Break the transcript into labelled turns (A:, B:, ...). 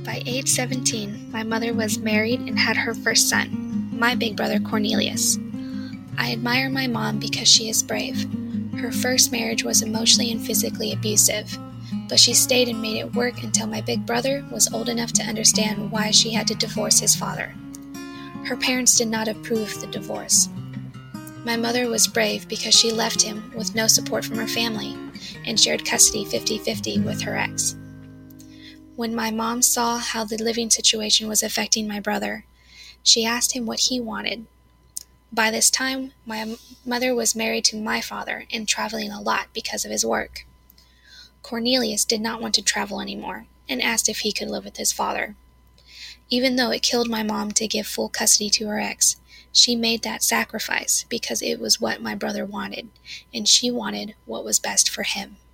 A: By age 17, my mother was married and had her first son, my big brother Cornelius. I admire my mom because she is brave. Her first marriage was emotionally and physically abusive, but she stayed and made it work until my big brother was old enough to understand why she had to divorce his father. Her parents did not approve of the divorce. My mother was brave because she left him with no support from her family and shared custody 50-50 with her ex. When my mom saw how the living situation was affecting my brother, she asked him what he wanted. By this time, my mother was married to my father and traveling a lot because of his work. Cornelius did not want to travel anymore and asked if he could live with his father. Even though it killed my mom to give full custody to her ex, she made that sacrifice because it was what my brother wanted, and she wanted what was best for him.